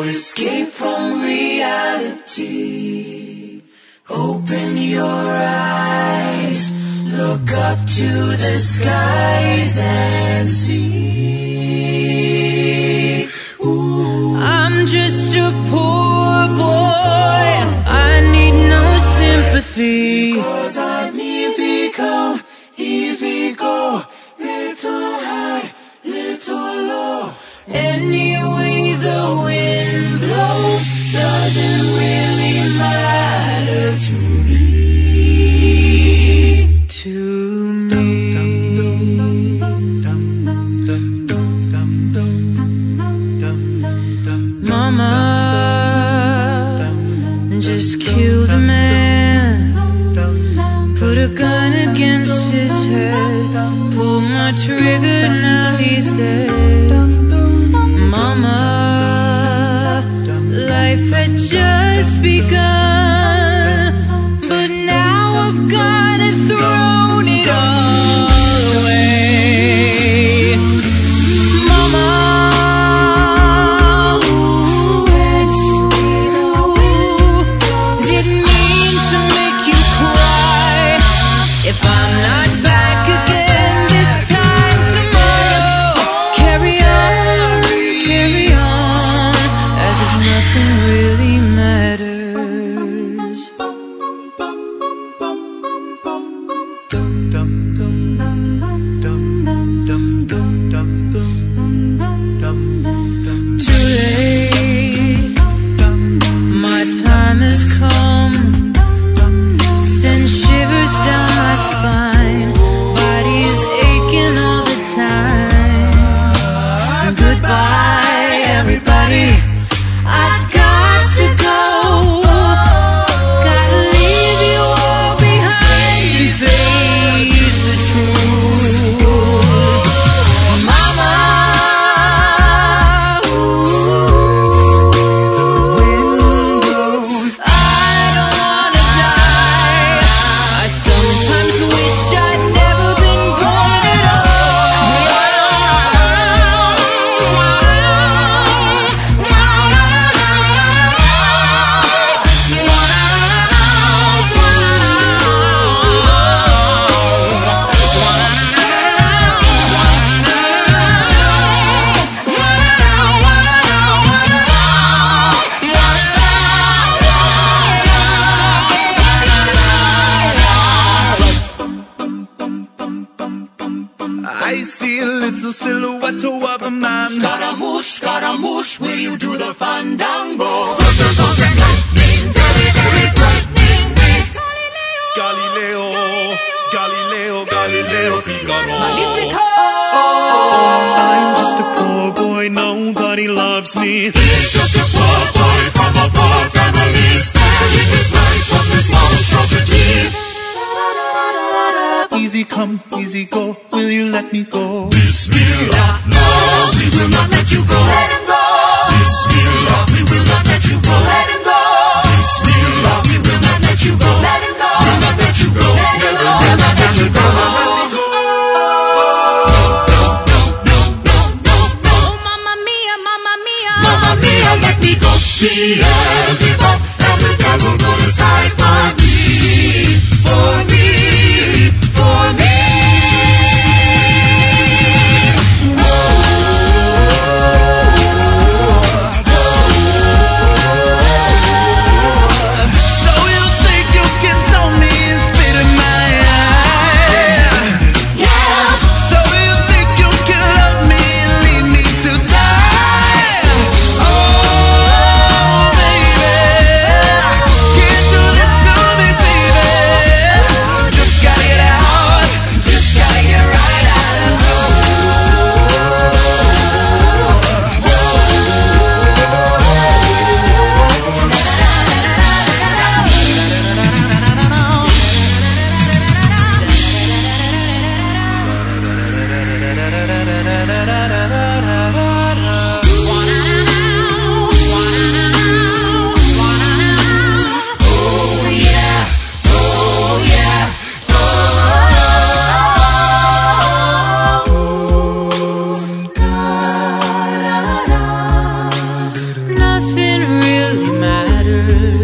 escape from reality. Open your eyes, look up to the skies and see. Ooh. I'm just a poor boy, I need no sympathy. Because I'm easy come, easy go, little high, little low. Any way the wind blows doesn't really matter to me. To me. Mama just killed a man, put a gun against his head, pulled my trigger, now he's dead. Mama, life had just begun, but now I've got it, thrown it all away. Mama, didn't mean to make you cry. If I'm not back again this time tomorrow, carry on, as if nothing really matters. Too late, my time has come, send shivers down my spine, body's aching all the time. Goodbye, everybody, I've got to go. Gotta leave you all behind and face the truth. Mama, I don't wanna die. I sometimes wish I'd never been born at I see a little silhouette of a man. Scaramouche, will you do the fandango? Thunderbolt and lightning, very, very frightening me. Galileo, Figaro. Magnifico! I'm just a poor boy, nobody loves me. He's just a poor boy from a poor family, sparing his life from this monstrosity. Easy come, easy go, will you let me go? Bismillah, no, we will not let you go. Let him go. Bismillah, we will not let you go. Let him go. Bismillah, we will not let you go. Let him go. We'll not let you go. Never will not let you go. Mamma mia, let me go. Beelzebub, as the devil put aside for me, for me, for me. Oh, regret.